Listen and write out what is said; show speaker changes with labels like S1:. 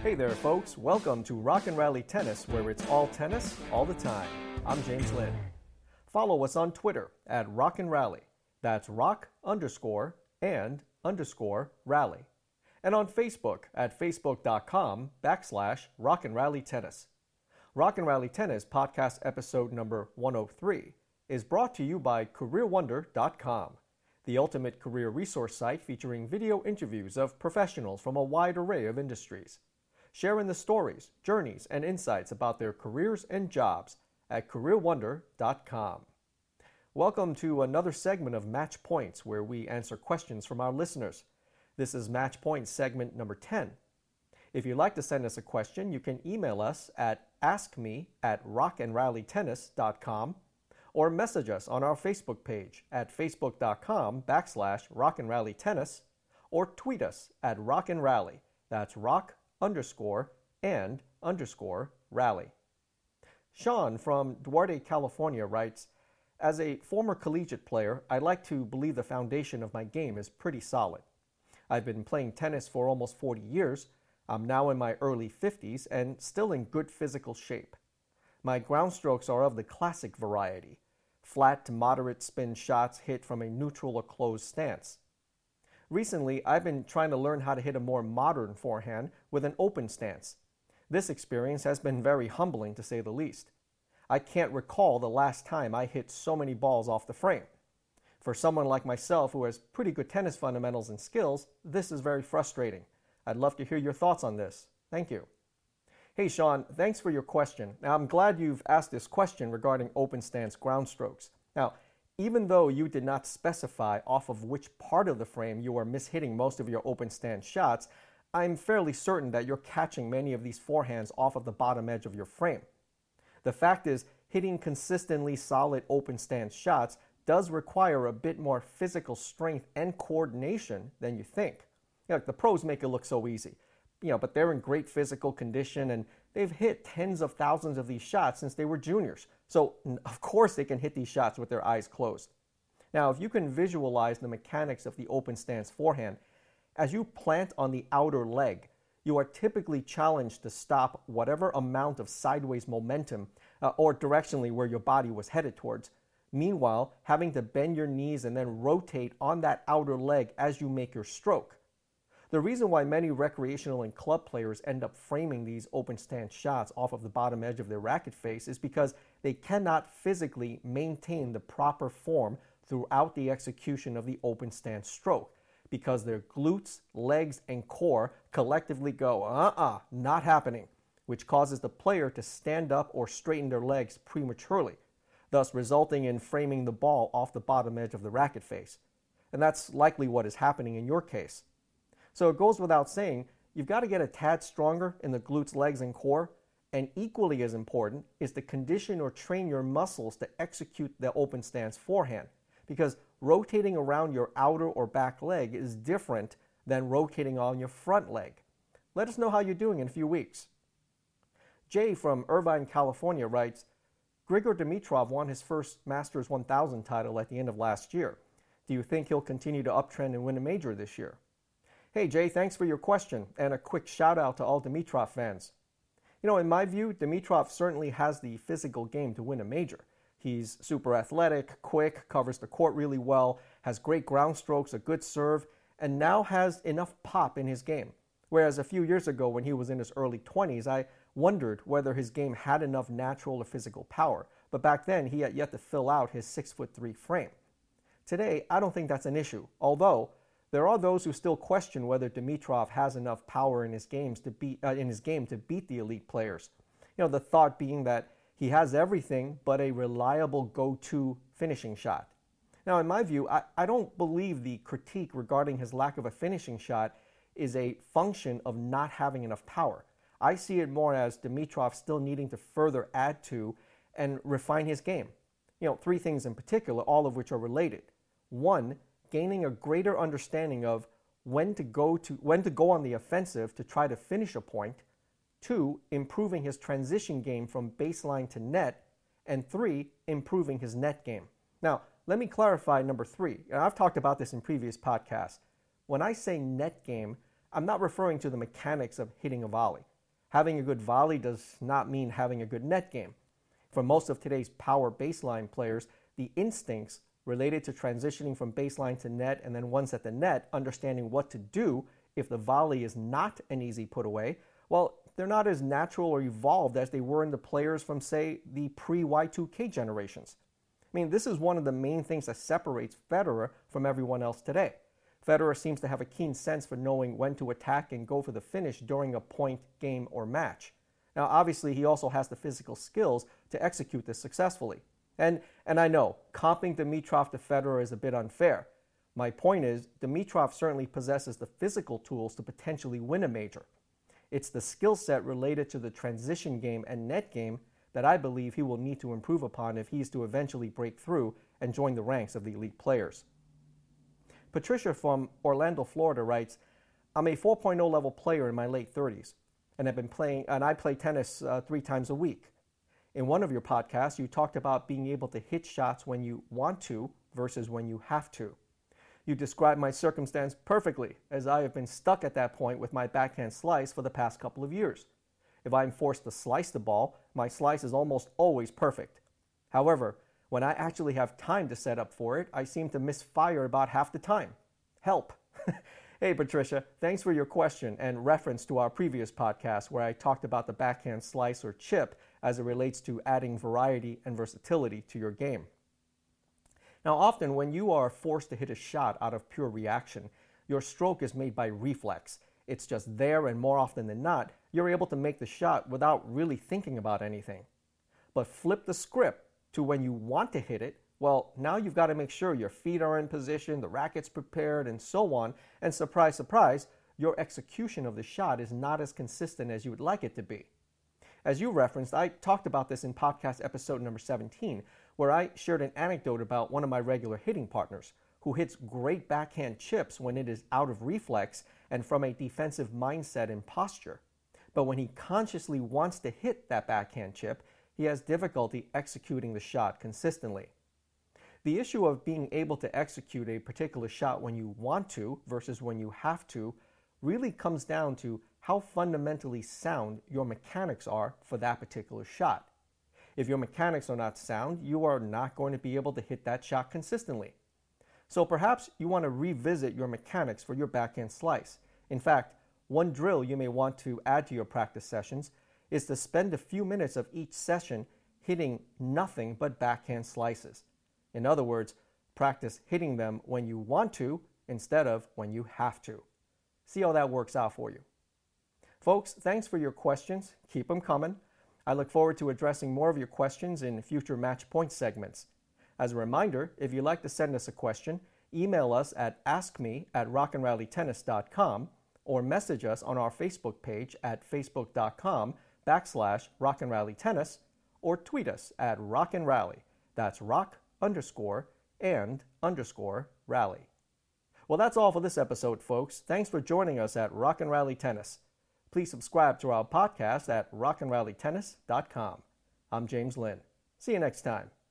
S1: Hey there, folks. Welcome to Rock and Rally Tennis, where it's all tennis, all the time. I'm James Lynn. Follow us on Twitter at Rock and Rally. That's rock_and_rally. And on Facebook at facebook.com/Rock and Rally Tennis. Rock and Rally Tennis podcast episode number 103 is brought to you by CareerWonder.com, the ultimate career resource site featuring video interviews of professionals from a wide array of industries, sharing the stories, journeys, and insights about their careers and jobs at CareerWonder.com. Welcome to another segment of Match Points, where we answer questions from our listeners. This is Match Points segment number 10. If you'd like to send us a question, you can email us at askme@rockandrallytennis.com or message us on our Facebook page at facebook.com/rockandrallytennis or tweet us at rockandrally. That's rock_and_rally. Sean from Duarte, California writes, as a former collegiate player, I like to believe the foundation of my game is pretty solid. I've been playing tennis for almost 40 years. I'm now in my early 50s and still in good physical shape. My ground strokes are of the classic variety, flat to moderate spin shots hit from a neutral or closed stance. Recently, I've been trying to learn how to hit a more modern forehand with an open stance. This experience has been very humbling, to say the least. I can't recall the last time I hit so many balls off the frame. For someone like myself who has pretty good tennis fundamentals and skills, this is very frustrating. I'd love to hear your thoughts on this. Thank you. Hey Sean, thanks for your question. Now I'm glad you've asked this question regarding open stance ground strokes. Now, even though you did not specify off of which part of the frame you are mishitting most of your open stance shots, I'm fairly certain that you're catching many of these forehands off of the bottom edge of your frame. The fact is, hitting consistently solid open stance shots does require a bit more physical strength and coordination than you think. The pros make it look so easy, but they're in great physical condition and they've hit tens of thousands of these shots since they were juniors. So, of course, they can hit these shots with their eyes closed. Now, if you can visualize the mechanics of the open stance forehand, as you plant on the outer leg, you are typically challenged to stop whatever amount of sideways momentum or directionally where your body was headed towards. Meanwhile, having to bend your knees and then rotate on that outer leg as you make your stroke. The reason why many recreational and club players end up framing these open stance shots off of the bottom edge of their racket face is because they cannot physically maintain the proper form throughout the execution of the open stance stroke, because their glutes, legs, and core collectively go, not happening, which causes the player to stand up or straighten their legs prematurely, thus resulting in framing the ball off the bottom edge of the racket face. And that's likely what is happening in your case. So it goes without saying, you've got to get a tad stronger in the glutes, legs, and core, and equally as important is to condition or train your muscles to execute the open stance forehand, because rotating around your outer or back leg is different than rotating on your front leg. Let us know how you're doing in a few weeks. Jay from Irvine, California writes, Grigor Dimitrov won his first Masters 1000 title at the end of last year. Do you think he'll continue to uptrend and win a major this year? Hey Jay, thanks for your question, and a quick shout out to all Dimitrov fans. In my view, Dimitrov certainly has the physical game to win a major. He's super athletic, quick, covers the court really well, has great ground strokes, a good serve, and now has enough pop in his game. Whereas a few years ago when he was in his early 20s, I wondered whether his game had enough natural or physical power, but back then he had yet to fill out his 6'3" frame. Today, I don't think that's an issue, although there are those who still question whether Dimitrov has enough power in his game to beat the elite players. The thought being that he has everything but a reliable go-to finishing shot. Now, in my view, I don't believe the critique regarding his lack of a finishing shot is a function of not having enough power. I see it more as Dimitrov still needing to further add to and refine his game. Three things in particular, all of which are related. One, gaining a greater understanding of when to go on the offensive to try to finish a point. 2, improving his transition game from baseline to net. And 3, improving his net game. Now, let me clarify number 3. I've talked about this in previous podcasts. When I say net game, I'm not referring to the mechanics of hitting a volley. Having a good volley does not mean having a good net game. For most of today's power baseline players, the instincts related to transitioning from baseline to net and then once at the net, understanding what to do if the volley is not an easy put away, well, they're not as natural or evolved as they were in the players from, say, the pre-Y2K generations. I mean, this is one of the main things that separates Federer from everyone else today. Federer seems to have a keen sense for knowing when to attack and go for the finish during a point, game, or match. Now, obviously, he also has the physical skills to execute this successfully. And I know, comping Dimitrov to Federer is a bit unfair. My point is, Dimitrov certainly possesses the physical tools to potentially win a major. It's the skill set related to the transition game and net game that I believe he will need to improve upon if he is to eventually break through and join the ranks of the elite players. Patricia from Orlando, Florida writes, I'm a 4.0 level player in my late 30s, and I play tennis 3 times a week. In one of your podcasts, you talked about being able to hit shots when you want to versus when you have to. You described my circumstance perfectly, as I have been stuck at that point with my backhand slice for the past couple of years. If I'm forced to slice the ball, my slice is almost always perfect. However, when I actually have time to set up for it, I seem to misfire about half the time. Help! Hey Patricia, thanks for your question and reference to our previous podcast where I talked about the backhand slice or chip as it relates to adding variety and versatility to your game. Now often when you are forced to hit a shot out of pure reaction, your stroke is made by reflex. It's just there, and more often than not, you're able to make the shot without really thinking about anything. But flip the script to when you want to hit it, well, now you've got to make sure your feet are in position, the racket's prepared, and so on. And surprise, surprise, your execution of the shot is not as consistent as you would like it to be. As you referenced, I talked about this in podcast episode number 17, where I shared an anecdote about one of my regular hitting partners who hits great backhand chips when it is out of reflex and from a defensive mindset and posture. But when he consciously wants to hit that backhand chip, he has difficulty executing the shot consistently. The issue of being able to execute a particular shot when you want to versus when you have to really comes down to how fundamentally sound your mechanics are for that particular shot. If your mechanics are not sound, you are not going to be able to hit that shot consistently. So perhaps you want to revisit your mechanics for your backhand slice. In fact, one drill you may want to add to your practice sessions is to spend a few minutes of each session hitting nothing but backhand slices. In other words, practice hitting them when you want to instead of when you have to. See how that works out for you. Folks, thanks for your questions. Keep them coming. I look forward to addressing more of your questions in future Match Point segments. As a reminder, if you'd like to send us a question, email us at askme@rockandrallytennis.com or message us on our Facebook page at facebook.com/rockandrallytennis or tweet us at rockandrally. That's rock_and_rally. Well, that's all for this episode, folks. Thanks for joining us at Rock and Rally Tennis. Please subscribe to our podcast at rockandrallytennis.com. I'm James Lynn. See you next time.